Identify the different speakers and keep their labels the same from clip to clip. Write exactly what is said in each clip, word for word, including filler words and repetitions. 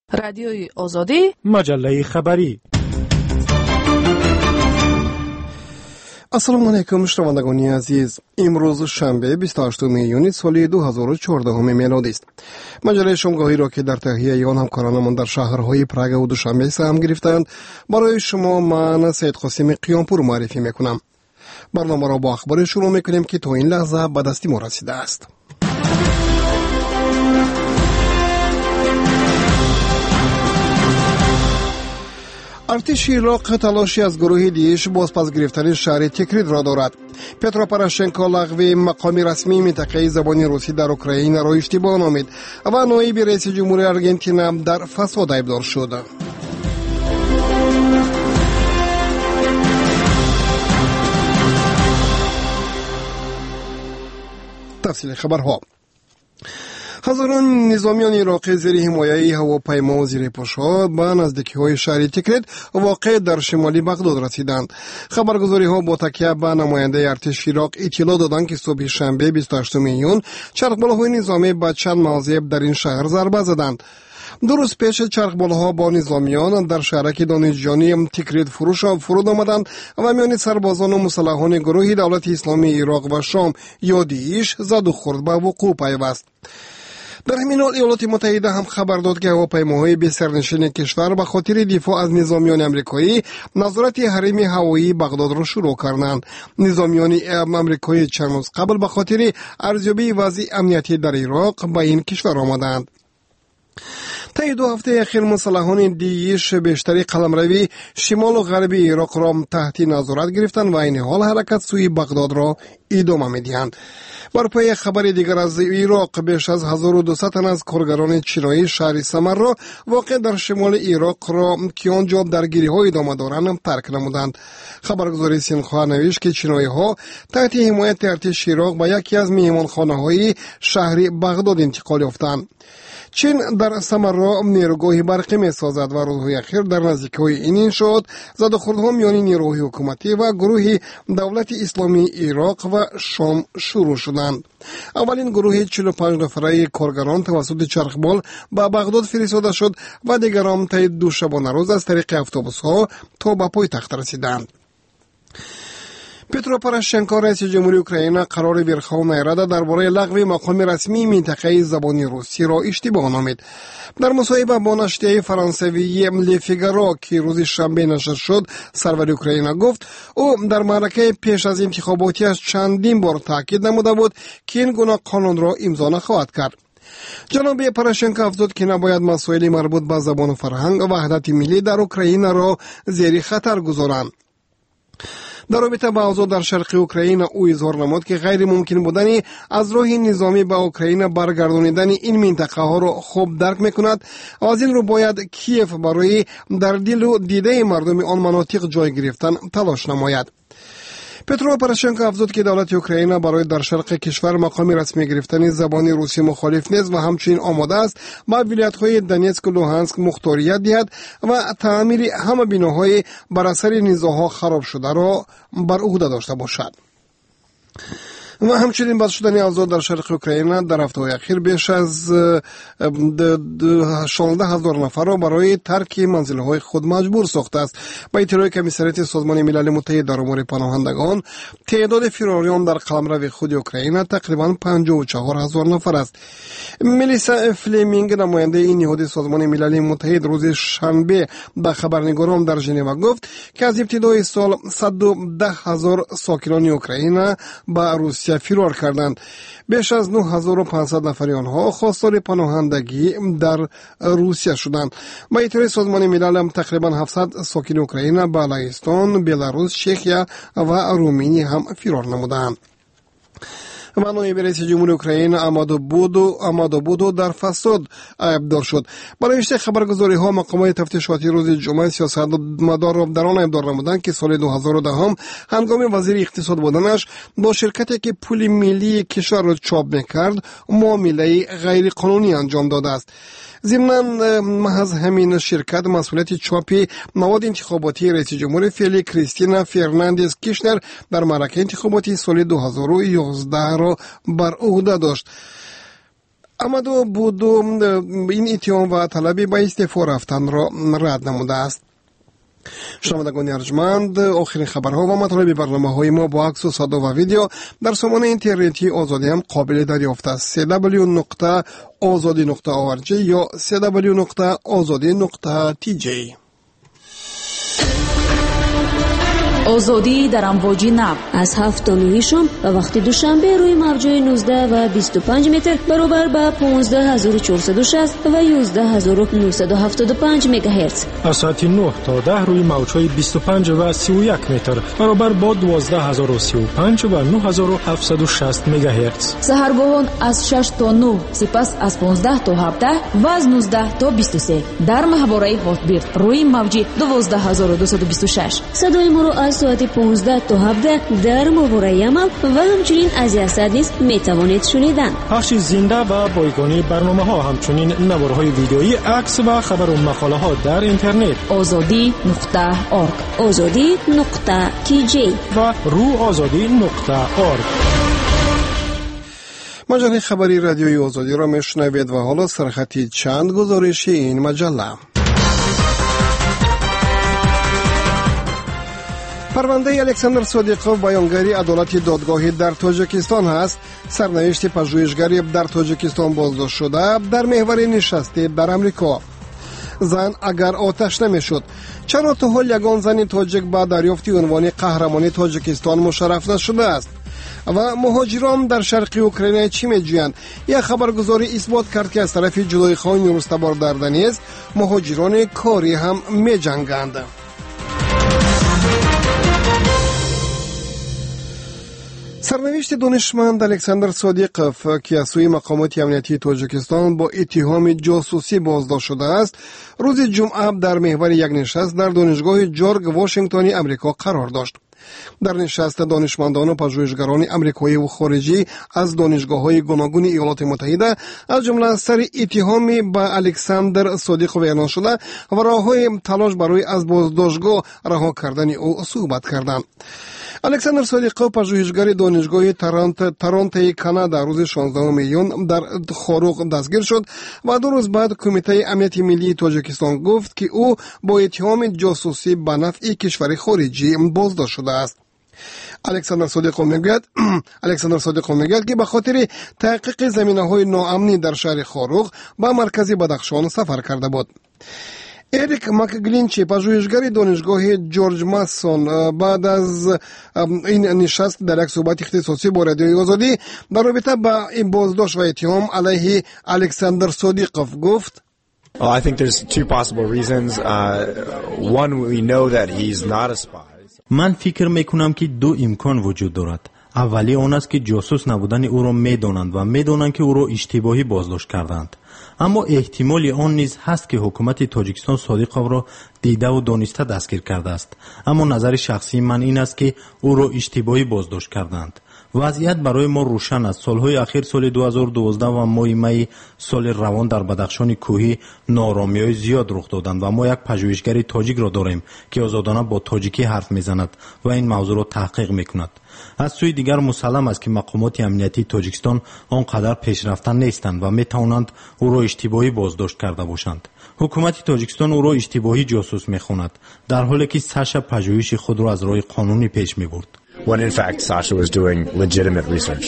Speaker 1: رادیوی آزادی،
Speaker 2: مجله خبری.
Speaker 3: السلام علیکم شنوندگان عزیز. امروز شنبه بیست و هشتم میلیون سال دو هزار و چهارده میلادی است. مجله شامگاهی را که در تهیه آن همکارانمان در شهرهای پراگ و دوشنبه سهم گرفتند برای شما من سید قاسم قیامپور معرفی میکنم. برنامه را با اخبار شروع میکنیم که تا این لحظه به دست ما رسیده است. ارتش عراق تلاشی از گروه دیش بازپس گرفتن شهر تکرید را دارد. پترو پوراشنکو لغو مقام رسمی منطقه زبان روسی در اوکراین را اشتباه نامید و نایب رئیس جمهور آرژانتین در فساد ابدار شد. تفصیل خبرها. هزاران نظامیان عراقی زیر حمایه هواپیما و زیرپوش‌ها به نزدیکی‌های شهر تکرید واقع در شمالی بغداد رسیدند. خبرگزاری‌ها با تکیه به نماینده ارتش عراق اطلاع دادند که صبح شنبه بیست و هشتم میلیون چرخبالاهای نظامی به چند موضع در این شهر ضربه زدند. دو روز پیش چرخبالاها با نظامیان در شهرک دانشجویی تکرید فروش فرود آمدند و میان سربازان و مسلحان گروه دولت اسلامی عراق و شام یا داعش زد و خورد به وقوع پیوست. در همین حال ایالات متحده هم خبر داد که هواپیماهای بی سرنشین کشور به خاطر دفاع از نظامیان امریکایی نظارت حریم هوایی بغداد را شروع کردند. نظامیان امریکایی چند روز قبل به خاطر ارزیابی وضع امنیتی در عراق به این کشور آمدند. طی دو هفته اخیر مسلحان داعش بیشتری قلمروی شمال و غربی عراق را تحت نظارت گرفتند و این حال حرکت سوی بغداد را ادامه می‌دهند. بر پای خبر دیگر از عراق بیش از هزار و دویست تن از کارگران چینایی شهر سمر را واقع در شمال عراق را که آنجا درگیری‌ها ادامه دارند ترک نمودند. خبرگزاری سینخوا نوشت که چینایی‌ها تحت حمایت ارتش عراق به یکی از مهمانخانه‌های شهر بغداد انتقال یافتند. چین در سمر را نیروگاه برقی می سازد و روزهای اخیر در نزدیکی این انشاءات زد و خوردها میان نیروهای حکومتی و گروه دولت اسلامی عراق و شام شروع شدند. اولین گروه چهل و پنج نفره کارگران توسط چرخبال به بغداد فرستاده شد و دیگران طی دوشنبه روز از طریق اتوبوس‌ها تا به پایتخت رسیدند. پترو پوراشنکو رئیس جمهوری اوکراین قرار ورخوای رада درباره لغو مقام رسمی منطقه زبان روسی را اشتباه نامید. در مصاحبه با نشریه فرانسوی لفیگارو که روز شنبه نشر شد، سرور اوکراین گفت او در معرکه پیش از انتخاباتیش چندین بار تاکید نموده بود که این گونه قانون را امضا نخواهد کرد. جناب پوراشنکو افزود که نباید مسائل مربوط به زبان و فرهنگ و وحدت ملی در اوکراین را زیر خطر گذارند. در رابطه با اوضاع در شرق اوکراین او اظهار نمود که غیر ممکن بودن از راه نظامی به اوکراین برگردانیدن این منطقه ها را خوب درک میکند و از این رو باید کیف برای در دل و دیده مردم آن مناطق جای گرفتن تلاش نماید. پترو پوراشنکو افزود که دولت اوکراین برای در شرق کشور مقام رسمی گرفتن زبان روسی مخالف نیست و همچنین آماده است با ولایت‌های دونتسک و لوهانسک مختاریت دهد و تعمیر همه بناهای بر اثر نزاع‌ها خراب شده را بر عهده داشته باشد. و همچنین بد شدن اوضاع در شرق اوکراین در هفته‌های اخیر بیش از شانزده هزار نفر را برای ترک منزل‌های خود مجبور ساخته است. با اطلاع کمیسریت سازمان ملل متحد در امور پناهندگان، تعداد فراریان در قلمرو خود اوکراین تقریباً پنجاه و چهار هزار نفر است. ملیسا فلیمینگ نماینده این نهاد سازمان ملل متحد روز شنبه به خبرنگاران در ژنو گفت که از ابتدای سال صد و ده هزار ساکنان اوکراین به روسیه فرار کردند. بیش از نه هزار و پانصد نفر آنها خواستار پناهندگی در روسیه شدند. با اطلاع سازمان ملل تقریبا هفتصد ساکن اوکراین به لهستان، بلاروس، چخیا و رومانی هم فرار نمودند. و نایب رئیس جمهور اوکراین آمادو بودو آمادو بودو در فساد ابدار شد. برای اشته خبرگزاری ها مقامات تفتیشاتی روز جمعه سیاستمدار را در آن ابدار نمودند که سال دو هزار و ده هم هنگام وزیر اقتصاد بودنش با شرکتی که پول ملی کشور را چاپ میکرد معامله غیر قانونی انجام داده است. ضمناً محض همین شرکت مسئولیت چاپ مواد انتخاباتی رئیس جمهور فعلی کریستینا فرناندز کیشنر در معرکه انتخاباتی سال دو هزار و یازده را بر عهده داشت. امدو بودو این اتهام و طلبی با استعفا رفتن را رد نموده است. شنوندگان ارجمند، آخرین خبرها و مطالب برنامه‌های ما با عکس و صدا و ویدیو در سامانه اینترنتی آزادی هم قابل دریافت است. سی دبلیو نقطه آزادی نقطه او ار جی یا سی دبلیو نقطه آزادی نقطه تی جی.
Speaker 1: آزادی در امواج نو
Speaker 2: از هفت تا نه شام و وقت دوشنبه روی موج‌های نوزده و بیست و پنج متر برابر با پانزده هزار و چهارصد و شصت و یازده هزار و نهصد و هفتاد و پنج مگاهرتز.
Speaker 4: از ساعت نه تا ده روی موج‌های بیست و پنج و سی و یک متر برابر با دوازده هزار و سی و پنج و نه هزار و هفتصد و شصت مگاهرتز.
Speaker 1: سحرگاهان از شش تا نه، سپس از پانزده تا هفده و از نوزده تا بیست و سه در ماهواره هاتبیرد روی موج دوازده هزار و دویست و بیست و شش.
Speaker 2: صدای ما رو از ساعت پانزده تا هفده در ماهواره عمل و همچنین از یاسد نیز میتوانید شنیدن.
Speaker 4: پخش زنده و بایگانی برنامه ها، همچنین نوارهای ویدیویی، عکس و خبر و مقاله ها در اینترنت
Speaker 1: آزادی نقطه اورگ،
Speaker 2: آزادی نقطه تی جی
Speaker 4: و رو آزادی نقطه اورگ.
Speaker 3: مجله خبری رادیوی آزادی را میشنوید و حالا سرخطی چند گزارشی این مجله. پرونده الکساندر صادقوف بیانگری عدالت دادگاهی در تاجیکستان است. سرنوشت پژوهشگری در تاجیکستان بازداشت شده در محور نشستی در امریکا. زن اگر آتش نمیشد، چرا تا حال یگان زن تاجیک با دریافت عنوان قهرمانی تاجیکستان مشرف نشده است؟ و مهاجران در شرق اوکراین چی میگویند؟ یک خبرگزاری اثبات کرد که از طرف جلوی خان رستبار در دنیز مهاجران کاری هم میجنگند. سرنوشت دانشمند الکساندر صادقوف که از سوی مقامات امنیتی تاجیکستان با اتهام جاسوسی بازداشت شده است، روز جمعه در محور یک نشست در دانشگاه جورج واشنگتنی امریکا قرار داشت. در نشست دانشمندان و پژوهشگران امریکایی و خارجی از دانشگاه‌های گوناگون ایالات متحده از جمله سر اتهامی به الکساندر صادقوف اعلان شده و راه‌های تلاش برای از بازداشتگاه رها کردن او صحبت کردند. الکساندر صادقوف پژوهشگر دانشگاه ترانت ترانتو کانادا روز شانزدهم میلیون در خاروق دستگیر شد و دو روز بعد کمیته امنیت ملی تاجیکستان گفت که او با اتهام جاسوسی به نفع کشور خارجی بازداشت شده است. الکساندر صادقوف میگوید الکساندر صادقوف میگوید که به خاطر تحقیق زمینه‌های ناامنی در شهر خاروق به مرکز بدخشان سفر کرده بود. اریک مکگلینچی پژوهشگر دانشگاه جورج ماسون بعد از این نشست در یک صحبت اختصاصی با رادیوی آزادی در رابطه با این بازداشت و اتهام علیه الکساندر صادقوف گفت:
Speaker 5: Well, I think there's two possible reasons. Uh, one, we know that he's not a spy.
Speaker 6: من فکر میکنم که دو امکان وجود دارد. اولی آن است که جاسوس نبودن او را میدانند و میدانند که او را اشتباهی بازداشت کردند. اما احتمال آن نیز هست که حکومت تاجیکستان صادقوف را دیده و دانسته دستگیر کرده است. اما نظر شخصی من این است که او را اشتباهی بازداشت کردند. وضعیت برای ما روشن است. سالهای اخیر سال دو هزار و دوازده و ماه می سال روان در بدخشان کوهی نارامی‌های زیاد رخ دادند و ما یک پژوهشگر تاجیک را داریم که آزادانه با تاجیکی حرف میزند و این موضوع را تحقیق میکند. از سوی دیگر مسلم است که مقامات امنیتی تاجیکستان آنقدر پیشرفته نیستند و میتوانند او را اشتباهی بازداشت کرده باشند. حکومت تاجیکستان او را اشتباهی جاسوس میخواند، در حالی که ساشا پژوهش خود را از راه قانونی پیش میبرد.
Speaker 5: When in fact Sasha was doing legitimate research.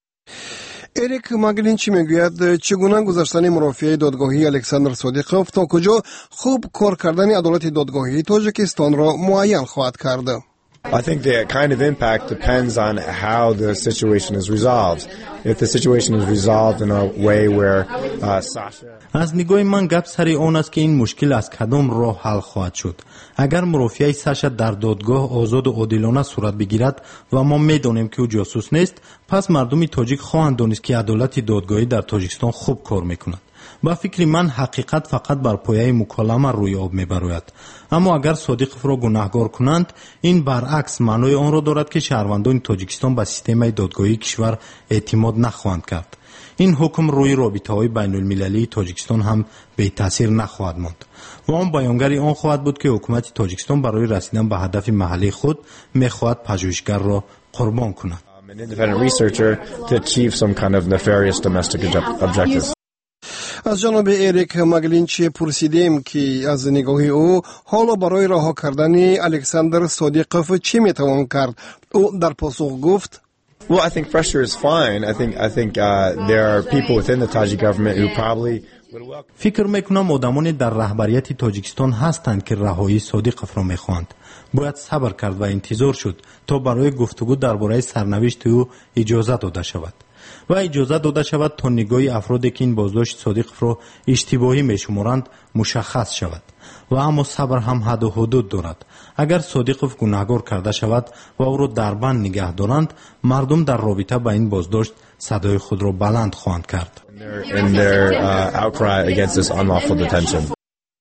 Speaker 3: اریک ماگلینچی میگوید چگونه گذشتن مرافعه دادگاهی الکساندر صادقوف تا کجا خوب کار کردن عدالت دادگاهی تاجیکستان را معین خواهد کرد.
Speaker 5: I think the kind of impact depends on how the situation is resolved. If the situation is resolved in a way where uh, Sasha
Speaker 6: از نگاه من گپ سر آن است که این مشکل از کدام راه حل خواهد شد. اگر مرافعه ساشا در دادگاه آزاد و عادلانه صورت بگیرد و ما میدانیم که او جاسوس نیست، پس مردم تاجیک خواهند دانست که عدالت دادگاهی در تاجیکستان خوب کار میکند. با فکر من حقیقت فقط بر پایه مکالمه روی آب میبراید. اما اگر صادقوف را گناهکار کنند، این برعکس معنای آن را دارد که شهروندان تاجیکستان به سیستم دادگاهی کشور اعتماد نخواهند کرد. این حکم روی رابطه‌های بین المللی تاجیکستان هم به تاثیر نخواهد ماند و آن بیانگری آن خواهد بود که حکومت تاجیکستان برای رسیدن به هدف محلی خود میخواهد پژوهشگر را قربان کند.
Speaker 5: an independent researcher to achieve some kind of nefarious domestic objectives.
Speaker 3: از جناب اریک مگلینچی پرسیدیم که از نگاه او حالا برای رها کردن الکساندر صادقوف چی میتوان کرد. او در پاسخ گفت
Speaker 5: Well, I think pressure is fine. I think I think uh, there are people within the Tajik government who probably would welcome.
Speaker 6: فکر میکنم آدمانی در رهبریت تاجیکستان هستند که رهایی صادقوف را میخواهند. باید صبر کرد و انتظار شد تا برای گفتگو درباره سرنوشت او اجازه داده شود و اجازه داده شود تا نگاه افرادی که این بازداشت صادقوف را اشتباهی میشمارند مشخص شود. و اما صبر هم حد و حدود دارد. اگر صادقوف گناهکار کرده شود و او را در بند نگه دارند، مردم در رابطه با این بازداشت صدای خود را بلند خواهند کرد.
Speaker 5: In their uh, outcry against this unlawful detention.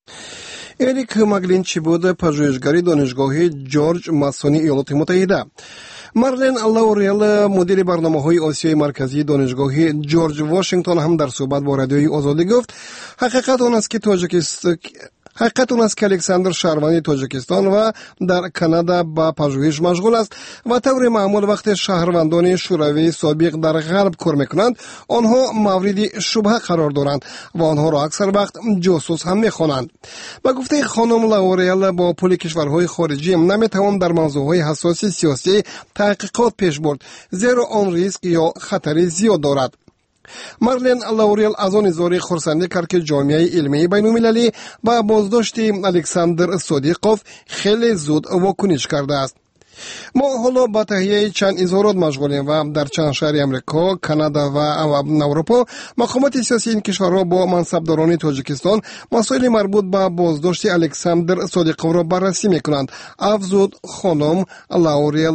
Speaker 3: اریک مگلینچی بود، پژوهشگری دانشگاه جورج ماسونی ایالات متحده. مارلن لاوریل مدیر برنامه‌های آسیای مرکزی دانشگاه جورج واشنگتن هم در صحبت با رادیوی آزادی گفت حقیقت آن است که تاجیکستان حقیقت اون است که الکساندر شهروند تاجیکستان و در کانادا با پژوهش مشغول است و طور معمول وقتی شهروندان شوروی سابق در غرب کار میکنند آنها مورد شبهه قرار دارند و آنها را اکثر وقت جاسوس هم میخوانند. با گفته خانم لاوریل با پول کشورهای خارجی نمیتوان در موضوعهای حساس سیاسی تحقیقات پیش برد زیرا آن ریسک یا خطری زیاد دارد. مارلن لاوریل از آن اظهار خرسندی کرد که جامعه علمی بین‌المللی با بازداشت الکساندر صادقوف خیلی زود واکنش کرده است. ما حالا با تهیه چند اظهارات مشغولیم و در چند شهر امریکا، کانادا و اروپا مقامات سیاسی این کشورها با منصبداران تاجیکستان مسائل مربوط به بازداشت الکساندر صادقوف را بررسی میکنند. افزود خانم لاوریل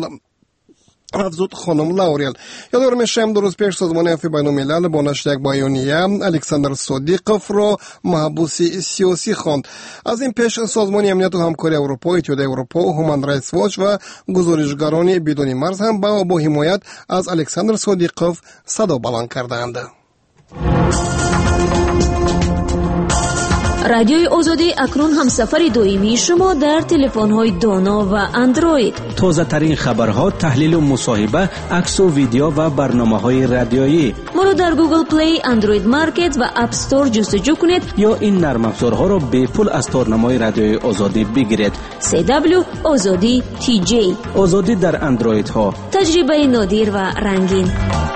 Speaker 3: افزود خانم لاوریل. یادآور میشم دو روز پیش سازمان عفو بین‌الملل با نشر یک بیانیه الکساندر صادقوف را محبوس سیاسی خواند. از این پیش سازمان امنیت و همکاری اروپا، اتحادیه اروپا، هومن رایتس واچ و گزارشگران بدون مرز هم با با حمایت از الکساندر صادقوف صدا بلند کردند.
Speaker 2: رادیوی آزادی اکنون هم سفر دائمی شما در تلفن‌های دانا و اندروید.
Speaker 7: تازه ترین خبرها، تحلیل و مصاحبه، عکس و ویدیو و برنامه‌های رادیویی.
Speaker 2: ما را در گوگل پلی، اندروید مارکت و اپ استور جستجو کنید
Speaker 7: یا این نرم افزارها را به پول از تورنمای رادیوی آزادی بگیرید.
Speaker 2: سی دبلیو آزادی تی جی.
Speaker 7: آزادی در اندروید ها.
Speaker 2: تجربه نادر و رنگین.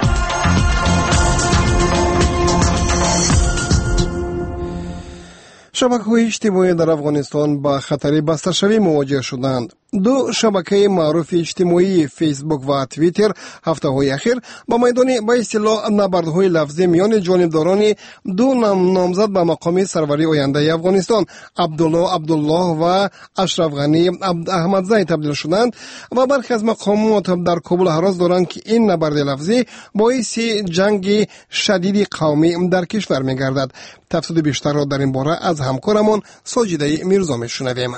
Speaker 3: شبکه‌های اجتماعی در افغانستان با خطر بسترشوی مواجه شدند. دو شبکه معروف اجتماعی فیسبوک و توییتر هفته‌های اخیر با میدان به اصطلاح نبردهای لفظی میان جانبداران دو نامزد به مقام سروری آینده افغانستان عبدالله عبدالله و اشرف غنی احمدزی تبدیل شدند و برخی از مقامات در کابل هراس دارند که این نبرد لفظی باعث جنگ شدید قومی در کشور می‌گردد. تفصیل بیشتر را در این باره از همکارمان ساجده میرزا میشنویم.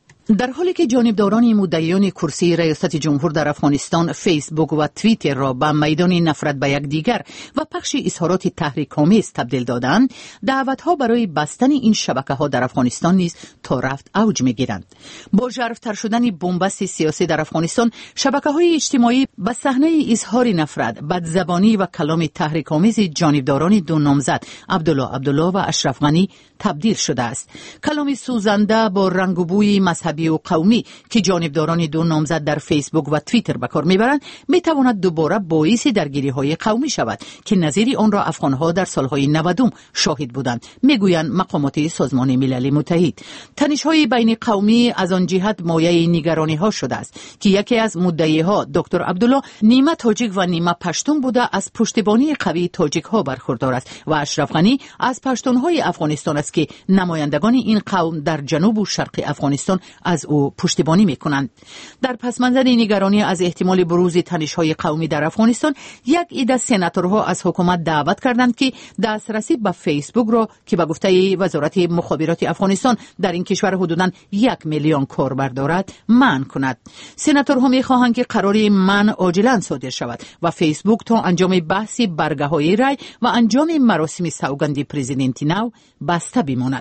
Speaker 8: در حالی که جانبداران مدعیان کرسی ریاست جمهور در افغانستان فیسبوک و توییتر را به میدان نفرت به یکدیگر و پخش اظهارات تحریک‌آمیز تبدیل دادند، دعوت‌ها برای بستن این شبکه‌ها در افغانستان نیز تا رفت اوج می‌گیرند. با ژرف‌تر شدن بنبست سیاسی در افغانستان، شبکه‌های اجتماعی به صحنه اظهار نفرت، بدزبانی و کلام تحریک‌آمیز جانبداران دو نامزد عبدالله عبدالله و اشرف غنی تبدیل شده است. کلام سوزنده با رنگ و بوی مذهبی و قومی که جانبداران دو نامزد در فیسبوک و توییتر به کار میبرند میتواند دوباره باعث درگیری‌های قومی شود که نظیر آن را افغان‌ها در سالهای نود شاهد بودند، میگویند مقامات سازمان ملل متحد. تنش‌های بین قومی از آن جهت مایه نگرانی‌ها شده است که یکی از مدعی‌ها دکتر عبدالله نیمه تاجیک و نیمه پشتون بوده از پشتیبانی قوی تاجیک‌ها برخوردار است و اشرف غنی از پشتون‌های افغانستان است که نمایندگان این قوم در جنوب و شرق افغانستان از او پشتیبانی میکنند. در پس منظر نگرانی از احتمال بروز تنش‌های قومی در افغانستان، یک عده سناتورها از حکومت دعوت کردند که دسترسی به فیسبوک را که به گفته وزارت مخابرات افغانستان در این کشور حدوداً یک میلیون کاربر دارد منع کند. سناتورها میخواهند که قرار منع عاجلاً صادر شود و فیسبوک تا انجام بحث برگه‌های رای و انجام مراسم سوگند پرزیدنت نو بسته بماند.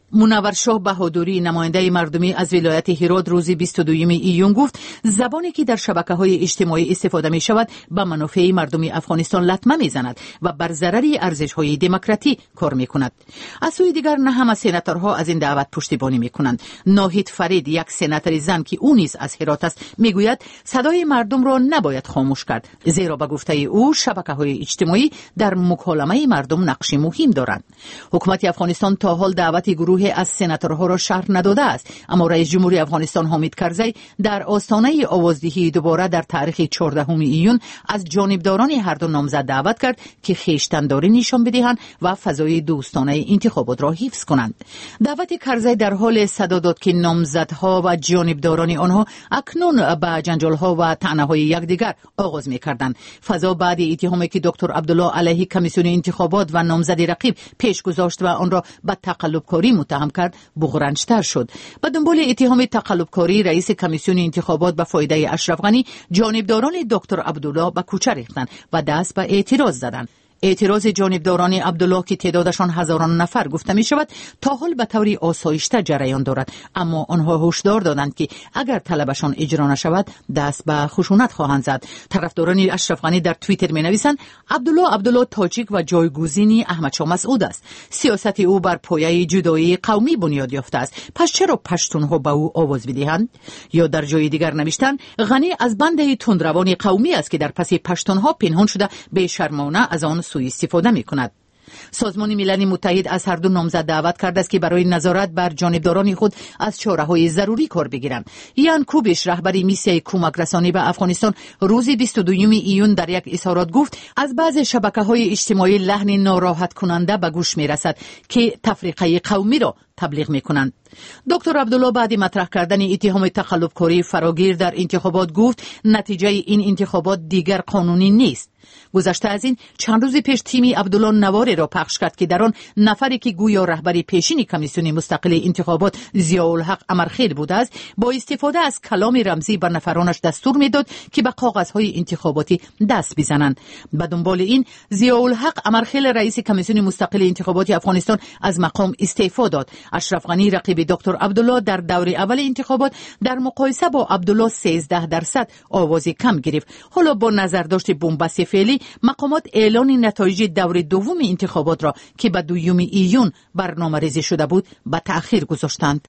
Speaker 8: منور شاه بهادری نماینده مردمی از ولایت هرات روز بیست و دوم ایون گفت زبانی که در شبکه‌های اجتماعی استفاده می شود به منافع مردمی افغانستان لطمه می زند و بر ضرر ارزش‌های دموکراتی کار می کند. از سوی دیگر نه همه سناتورها از این دعوت پشتیبانی می کنند. ناهید فرید یک سناتور زن که او نیز از هرات است می گوید صدای مردم را نباید خاموش کرد، زیرا به گفته او شبکه‌های اجتماعی در مکالمه مردم نقش مهم دارند. حکومت افغانستان تا حال دعوت گروه از سناتورها را شرح نداده است، اما رئیس جمهوری افغانستان حامد کرزی در آستانه آوازدهی دوباره در تاریخ چهاردهم ایون از جانبداران هر دو نامزد دعوت کرد که خویشتن‌داری نشان بدهند و فضای دوستانه انتخابات را حفظ کنند. دعوت کرزی در حال صدا داد که نامزدها و جانبداران آنها اکنون به جنجال‌ها و طعنه‌های یکدیگر آغاز می‌کردند. فضا بعد اتهامی که دکتر عبدالله علیه کمیسیون انتخابات و نامزد رقیب پیش گذاشت و آن را به تقلب‌کاری متهم کرد بغرنج‌تر شد. به دنبال اتهام تقلب‌کاری رئیس کمیسیون انتخابات به فایده اشرف غنی، جانبداران دکتر عبدالله به کوچه ریختند و دست به اعتراض زدند. اعتراض جانبداران عبدالله که تعدادشان هزاران نفر گفته می شود تا حال به طور آسایشته جریان دارد، اما آنها هشدار دادند که اگر طلبشان اجرا نشود دست به خشونت خواهند زد. طرفداران اشرف غنی در توییتر می نویسند عبدالله عبدالله تاجیک و جایگزینی احمد شاه مسعود است. سیاست او بر پایه جدایی قومی بنیاد یافته است، پس چرا پشتونها به او آواز بدهند؟ یا در جای دیگر نوشتند غنی از بنده تندروان قومی است که در پس پشتونها پنهان شده به شرمانه از آن سوء استفاده می کند. سازمان ملل متحد از هر دو نامزد دعوت کرده است که برای نظارت بر جانبداران خود از چاره‌های ضروری کار بگیرند. یان کوبش رهبر میسیای کمک رسانی به افغانستان روز بیست و دوم ایون در یک اظهارات گفت از بعض شبکه‌های اجتماعی لحن ناراحت کننده به گوش می‌رسد که تفریقه قومی را تبلیغ می‌کنند. دکتر عبدالله بعد مطرح کردن اتهام تقلب‌کاری فراگیر در انتخابات گفت نتیجه این انتخابات دیگر قانونی نیست. گذشته از این چند روز پیش تیمی عبدالله نواری را پخش کرد که در آن نفری که گویا رهبر پیشین کمیسیون مستقل انتخابات ضیاءالحق امرخیل بوده است با استفاده از کلام رمزی بر نفرانش دستور میداد که به کاغذهای انتخاباتی دست بزنند. به دنبال این ضیاءالحق امرخیل رئیس کمیسیون مستقل انتخابات افغانستان از مقام استعفا داد. اشرف غنی رقیب دکتر عبدالله در دور اول انتخابات در مقایسه با عبدالله سیزده درصد آواز کم گرفت. حالا با نظرداشت بنبست فعلی مقامات اعلان نتایج دور دوم انتخابات را که به دوم ایون برنامه‌ریزی شده بود به تأخیر گذاشتند.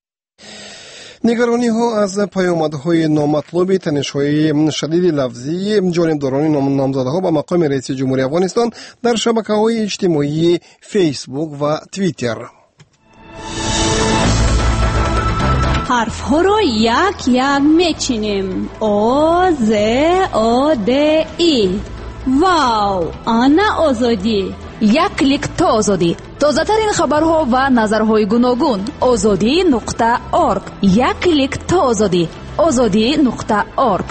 Speaker 3: نگرانی ها از پیامدهای نامطلوب تنش‌های شدید لفظی جانبداران نامزده ها به مقام رئیس جمهوری افغانستان در شبکه‌های اجتماعی فیسبوک و توییتر.
Speaker 2: حرف ها رو یک یک میچینیم. او ز او د ای. واو، آنا آزادی.
Speaker 1: یک کلیک تا آزادی. تازه ترین خبرها و نظرهای گوناگون. آزادی نقطه اورگ. یک کلیک تا آزادی. آزادی نقطه اورگ.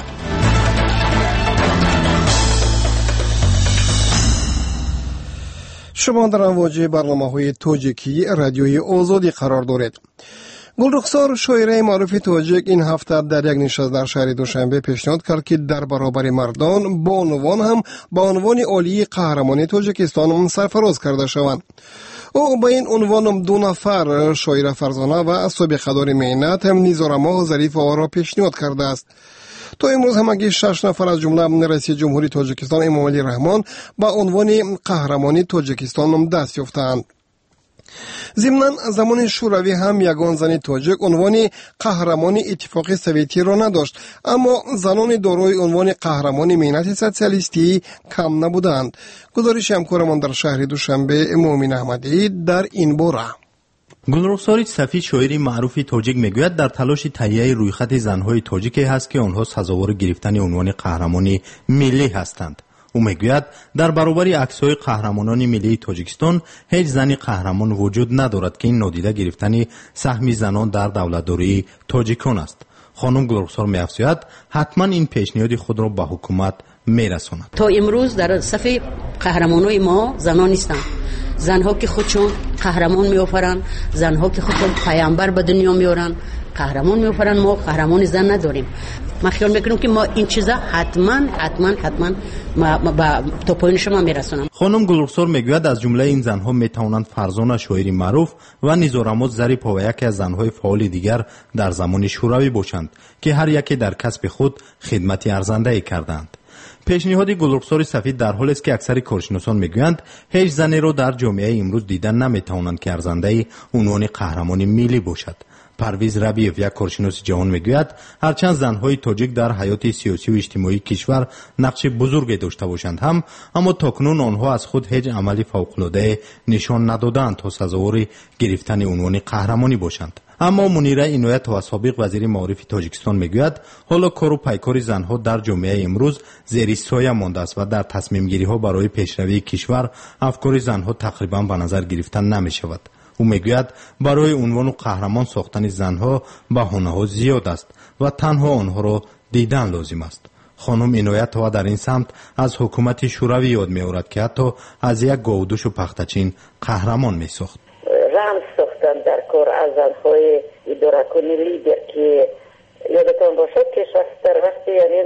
Speaker 3: شما در امواج برنامه‌های توجیکی رادیوی آزادی قرار دارید. گلرخسار شاعره معروف تاجیک این هفته در یک نشست در شهر دوشنبه پیشنهاد کرد که در برابر مردان با عنوان هم با عنوان عالی قهرمانی تاجیکستان سرفراز کرده شوند. او با این عنوان دو نفر شاعر فرزانه و سابقه دار مهنت هم نیزارما ظریف را پیشنهاد کرده است. تا امروز همگی شش نفر از جمله رئیس جمهوری تاجیکستان امامعلی رحمان با عنوان قهرمانی تاجیکستان دست یافتند. ضمناً زمان شوروی هم یگان زن تاجیک عنوان قهرمان اتفاق سوویتی را نداشت، اما زنان دارای عنوان قهرمان ملت سوسیالیستی کم نبودند. گزارش همکارمان در شهر دوشنبه مومن احمدی در این باره.
Speaker 6: گلرخسار صفی شاعری معروف تاجیک میگوید در تلاش تهیه رویخط زنهای تاجیک هست که آنها سزاوار گرفتن عنوان قهرمان ملی هستند. او میگوید در برابر عکس‌های قهرمانان ملی تاجیکستان هیچ زنی قهرمان وجود ندارد که این نادیده گرفتن سهم زنان در دولتداری تاجیکان است. خانم گلرخسار می‌افزاید حتما این پیشنهاد خود را به حکومت میرساند.
Speaker 9: تا امروز در صف قهرمانای ما زنان نیستند. زنها که خودشون قهرمان میآفرند، زنها که خودشون پیامبر به دنیا میارن، قهرمان میآفرند. ما قهرمان زن نداریم. من خیال میکنم که ما این چیزا حتما حتما حتما با تا پایین شما میرسونم.
Speaker 6: خانم گلرخسار میگوید از جمله این زنها میتوانند فرزانه شاعری معروف و نیزارموز ظریف و یکی از زنهای فعال دیگر در زمان شوروی باشند که هر یکی در کسب خود خدمت ارزنده کردند. پیشنهاد گلرخسار سفید در حالی است که اکثر کارشناسان میگویند هیچ زنی را در جامعه امروز دیدن نمیتوانند که ارزنده عنوان قهرمان ملی باشد. پرویز ربیف یک کارشناس جهان میگوید هرچند زنهای تاجیک در حیات سیاسی و اجتماعی کشور نقش بزرگی داشته باشند هم اما تاکنون آنها از خود هیچ عملی فوق‌العاده نشان ندادند تا سزاوار گرفتن عنوان قهرمانی باشند. اما منیره عنایت و سابق وزیر معارف تاجیکستان میگوید حالا کار و پیکار زنها در جامعه امروز زیر سایه مانده است و در تصمیم گیری ها برای پیشروی کشور افکار زنها تقریبا به نظر گرفتن نمی شود. او میگوید برای عنوان قهرمان ساختن زنها بهانه ها زیاد است و تنها آنها را دیدن لازم است. خانم عنایت ها در این سمت از حکومت شوروی یاد می‌آورد که حتی از یک گاودوش و پختچین قهرمان می‌ساخت.
Speaker 10: رمز ساختن در کار از زنهای اداره کنی لیدر که یادتان باشد که شخص در وقت یعنی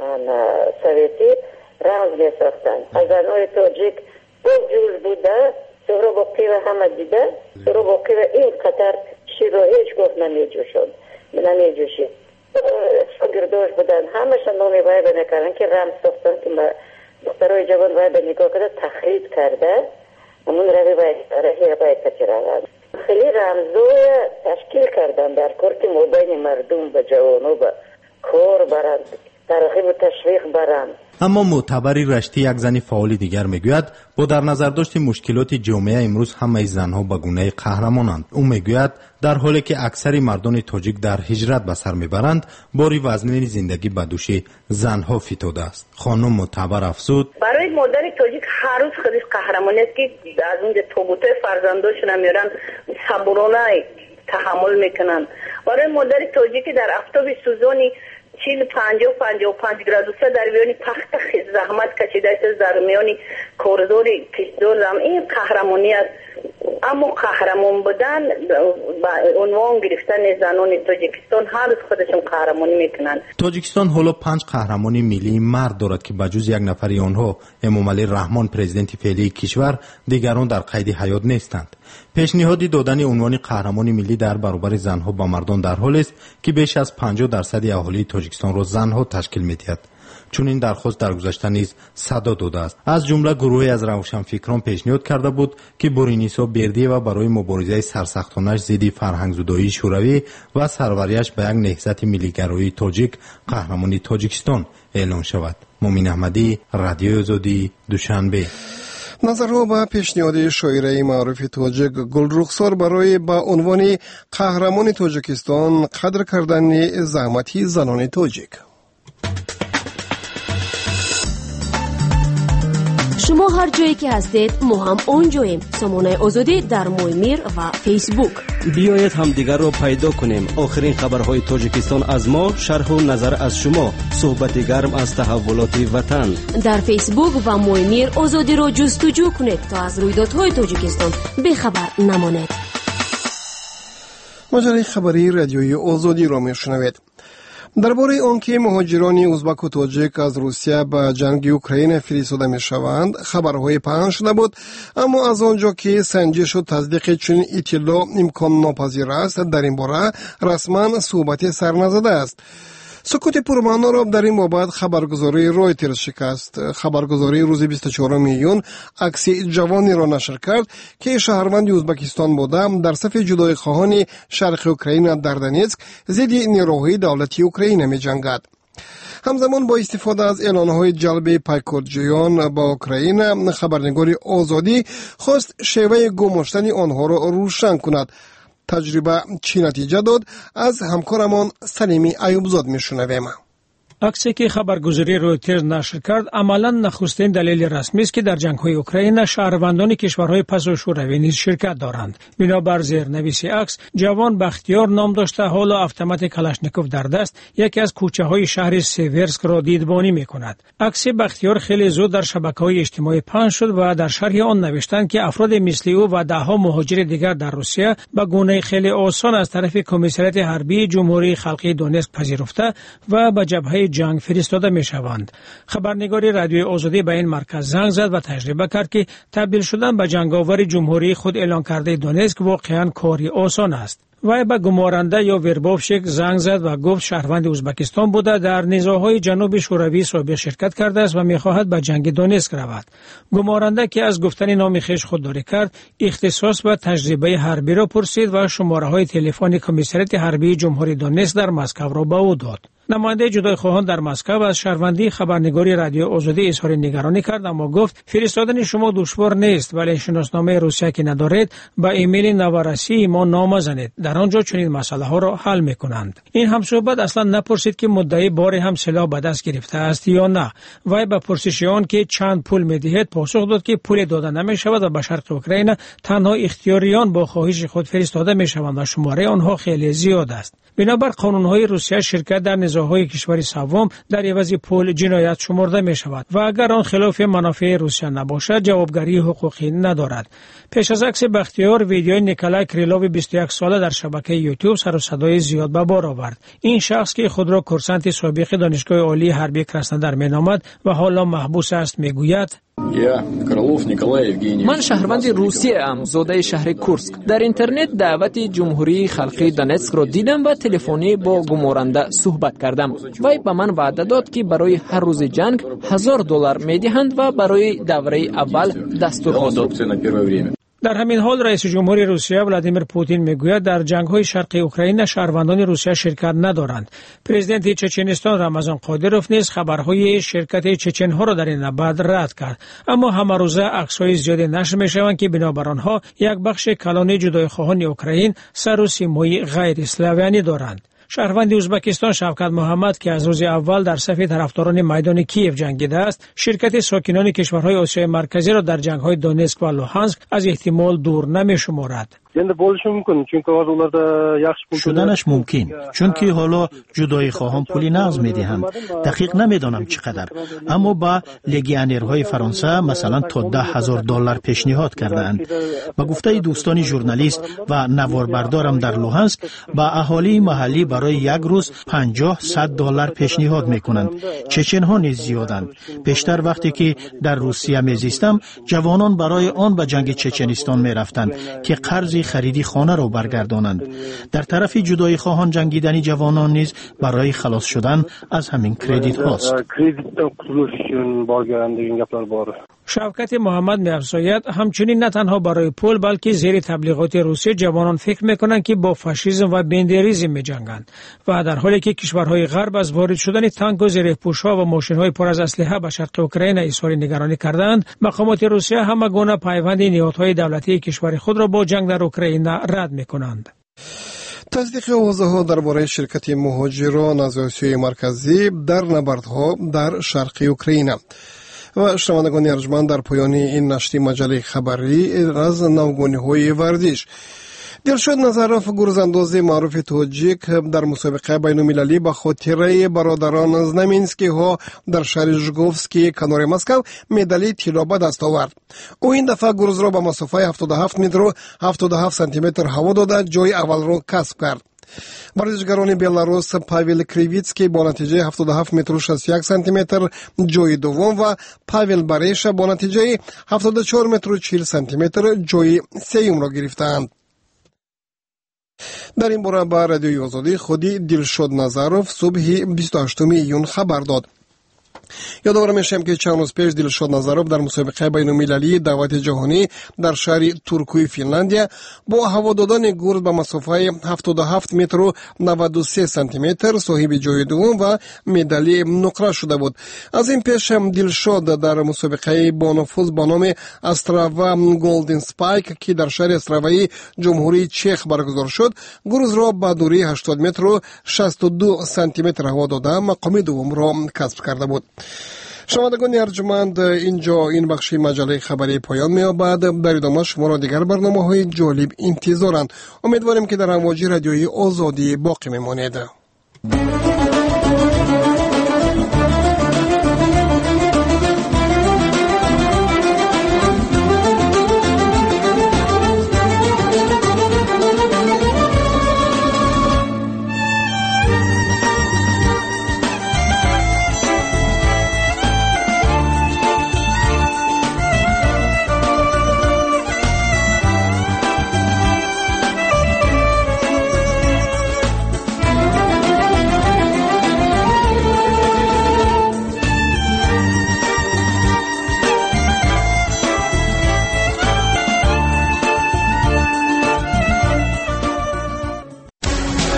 Speaker 10: سویتی رمز می‌ساختن. از زنهای تاجیک بجور بوده، سهرا باقی و همه دیده، سهرا باقی و این قطر شیر را هیچ گفت نمیجوشد نمیجوشید. شاگرداش بودن همشان نامی باید نکردن که رمز ساختن که دخترهای جوان باید نگاه کرده تخریب کرده همون روی باید رهی باید کچی روند. خیلی رمزوی تشکیل کردن در کار که مبین مردم به جوانو به کار برند، ترغیب و تشویق برند.
Speaker 6: اما معتبری رشتی یک زن فعال دیگر میگوید با در نظر داشت مشکلات جامعه امروز همه زنها به گونه قهرمانند. او میگوید در حالی که اکثر مردان تاجیک در هجرت به سر میبرند باری وزنی زندگی به دوش زنها فتاده است. خانم معتبر افزود
Speaker 11: برای مادر تاجیک هر روز خودش قهرمانی است که از اون تابوت فرزنداشون میارن صبورانه تحمل میکنن. برای مادر تاجیک در آفتاب سوزانی چیل پنجاه و پنجاه و پنج گرادوسه در میانی پخت زحمت کشیده است در میانی کارزار کشدار هم این قهرمانی است. اما قهرمان بودن با عنوان گرفتن زنان تاجیکستان هر روز خودشون قهرمانی میکنن.
Speaker 6: تاجیکستان حالا پنج قهرمانی ملی مرد دارد که بجز یک نفری آنها امامعلی رحمان پرزیدنت فعلی کشور دیگران در قید حیات نیستند. پیشنهادی دادن عنوان قهرمانی ملی در برابر زنها با مردان در حال است که بیش از پنجاه درصد اهالی تاجیکستان را زنها تشکیل می‌دهد. چون این درخواست در گذشته نیز صدا داده است. از جمله گروهی از روشنفکران پیشنهاد کرده بود که بورینیسا بردی و برای مبارزه سرسختانش ضد فرهنگ‌زدایی شوروی و سروریش به یک نهضت ملی‌گرایی تاجیک قهرمانی تاجیکستان اعلان شود. مومن احمدی، رادیو آزادی، دوشنبه.
Speaker 3: نظرها به پیشنهاد شاعره معروف تاجیک گلرخسار برای با عنوان قهرمان تاجیکستان قدر کردن زحمتی زنان تاجیک.
Speaker 2: شما هر جایی که هستید ما هم اونجاییم. سامانه آزادی در مویمیر و فیسبوک.
Speaker 7: بیایید هم دیگر رو پیدا کنیم. آخرین خبرهای تاجیکستان از ما، شرح و نظر از شما، صحبت گرم از تحولات وطن.
Speaker 2: در فیسبوک و مویمیر آزادی رو جستجو کنید تا از رویدادهای تاجیکستان بخبر نمانید.
Speaker 3: مجله خبری رادیوی آزادی را میشنوید. درباره آنکه مهاجران ازبک و تاجیک از روسیه به جنگ اوکراین فرستاده میشوند خبرهای پخش شده بود، اما از آنجا که سنجش و تصدیق چنین اطلاع امکان ناپذیر است در این باره رسما صحبت سر نزده است. سکوت پرمعنا را در این بابت خبرگزاری رویترز شکست. خبرگزاری روز بیست و چهارم میلیون عکس جوانی را نشر کرد که شهروند ازبکستان بوده در صف جدای خواهان شرق اوکراین در دنیتسک ضد نیروهای دولتی اوکراین می جنگد. همزمان با استفاده از اعلانهای جلب پیکارجویان با اوکراین، خبرنگار آزادی خواست شیوه گماشتن آنها را روشن کند. تجربه چی نتیجه داد؟ از همکارمان سلیمی ایوبزاد میشنویم.
Speaker 12: عکسی که خبرگزاری رویترز نشر کرد عملاً نخستین دلیل رسمی است که در جنگ‌های اوکراین شهروندان کشورهای پس و شوروی نیز شرکت دارند. بنابر زیرنویس عکس، جوان بختیار نام داشته حالا اتومات کلاشنیکوف در دست یکی از کوچه‌های شهر سیورسک را دیدبانی می‌کند. عکس بختیار خیلی زود در شبکه‌های اجتماعی پخش شد و در شرح آن نوشتند که افراد مثل او و ده‌ها مهاجر دیگر در روسیه به گونه خیلی آسان از طرف کمیسریات حربی جمهوری خلقی دونتسک پذیرفته و به جبهه جنگ فرستاده میشوند. خبرنگار رادیوی آزادی به این مرکز زنگ زد و تجربه کرد که تبدیل شدن به جنگاور جمهوری خود اعلان کرده دونتسک واقعا کاری آسان است. وی به گمارنده یا وربوفشک زنگ زد و گفت شهروند ازبکستان بوده، در نزاعهای جنوب شوروی سابق شرکت کرده است و میخواهد به جنگ دونتسک رود. گمارنده که از گفتن نام خویش خودداری کرد، اختصاص و تجربه حربی را پرسید و شماره های تلفن کمیسریات حربی جمهوری دونتسک در مسکو را به او داد. نماینده جدایخواهان در مسکو از شهروندی خبرنگاری رادیو آزادی اظهار نگرانی کرد، اما گفت فرستادن شما دشوار نیست، ولی شناسنامه روسیه که ندارید با ایمیل نوارسی ما نامه زنید، در آنجا چنین مسئله ها را حل میکنند. این همصحبت اصلا نپرسید که مدعی باری هم سلاح به دست گرفته است یا نه. وی به پرسش آن که چند پول میدهید پاسخ داد که پول داده نمیشود و به شرق اوکراین تنها اختیاریان با خواهش خود فرستاده میشوند و شماره آنها خیلی زیاد است. بنابر قانون‌های روسیه شرکت در نزاع‌های کشور سوم در عوض پول جنایت شمرده می‌شود و اگر آن خلاف منافع روسیه نباشد جوابگری حقوقی ندارد. پیش از عکس بختیار، ویدیوی نیکولای کریلوو بیست و یک ساله در شبکه یوتیوب سر و صدای زیاد به بار آورد. این شخص که خود را کورسانت سابق دانشگاه عالی حربی کراسنودار مینامد و حالا محبوس است میگوید:
Speaker 13: من شهروند روسیه ام، زاده شهر کورسک. در اینترنت دعوت جمهوری خلقی دونتسک را دیدم و تلفنی با گمارنده صحبت کردم. وی به من وعده داد که برای هر روز جنگ هزار دلار میدهند و برای دوره اول دستور داد.
Speaker 12: در همین حال رئیس جمهوری روسیه ولادیمیر پوتین میگوید در جنگ‌های شرقی اوکراین شهروندان روسیه شرکت ندارند. پرزیدنت چچنستان رمضان قادروف نیز خبرهای شرکت چچن‌ها را در این نبرد رد کرد، اما همه روزه عکس‌های زیادی نشر می‌شوند که بنابر آنها یک بخش کلان جدایخواهان اوکراین سر و سیمای غیر اسلاویانی دارند. شهروند ازبکستان شوکت محمد که از روز اول در صف طرفداران میدان کیف جنگیده است، شرکت ساکنان کشورهای آسیای مرکزی را در جنگ‌های دونتسک و لوهانسک از احتمال دور نمی‌شمارد.
Speaker 14: شدنش ممکن، چون که حالا جدایی خواهان پولی نقض میدهند. دقیق نمیدانم چقدر، اما با لگیانرهای فرانسه مثلا تا ده هزار دلار پیشنهاد کردند. با گفته دوستان ژورنالیست و نواربردارم در لوهانسک با اهالی محلی برای یک روز پنجاه صد دلار پیشنهاد میکنند. چچن‌ها نیز زیادند. بیشتر وقتی که در روسیه میزیستم جوانان برای آن به جنگ چچنستان میرفتند که قرض خریدی خانه را برگردانند. در طرف جدایی خواهان جنگیدنی جوانان نیز برای خلاص شدن از همین کردیت هاست.
Speaker 12: شوکت محمد می‌افزاید همچنین نه تنها برای پول بلکه زیر تبلیغات روسیه جوانان فکر میکنند که با فاشیسم و بندریزم می‌جنگند و در حالی که کشورهای غرب از وارد شدن تانک و زره‌پوش‌ها و ماشین‌های پر از اسلحه به شرق اوکراین اظهار نگرانی کردند، مقامات روسیه همه گونه پیوند نهادهای دولتی کشور خود را با جنگ در اوکراین رد می‌کنند.
Speaker 3: تصدیق اوضاع‌ها درباره شرکت مهاجران از آسیای مرکزی در نبردها در شرق اوکراین. و شنوندگان ارجمند، در پایان این نشر مجله خبری از نوگانی‌های ورزش، دلشد نظرف گرزانداز معروف تاجیک در مسابقه بین‌المللی به خاطر برادران زنمینسکی ها در شهر ژگوفسکی کنار مسکو مدال طلا به دست آورد. او این دفعه گرز را به مسافت هفتاد و هفت متر و هفتاد و هفت سانتی متر هوا داده جای اول را کسب کرد. ورزشکاران بلاروس پاول کریویتسکی با نتیجه هفتاد و هفت متر و شصت و یک سانتی متر جای دوم و پاول باریشا با نتیجه هفتاد و چهار متر و چهل سانتی متر جای سوم را گرفتند. در این باره با رادیوی آزادی خودی دلشد نظرف صبح بیست و هشتم ایون خبر داد. یادآور میشم که چند روز پیش دلشاد نظروف در مسابقه بین‌المللی دعوت جهانی در شهر تورکوی فنلاندیا با هوا دادن گرز به مسافه هفتاد و هفت متر و نود و سه سانتی متر صاحب جای دوم و مدالی نقره شده بود. از این پیش هم دلشاد در مسابقه با نفوذ با نام استراوا گلدن سپایک که در شهر استراوایی جمهوری چک برگزار شد، گرز را به دوری هشتاد متر و شصت و دو سانتی متر هوا داده مقام دوم را کسب کرده بود. شنوندگان ارجمند، اینجا این بخش مجله خبری پایان می‌یابد. در ادامه شما را دیگر برنامه‌های جالب انتظارند. امیدواریم که در امواج رادیویی آزادی باقی میمانید.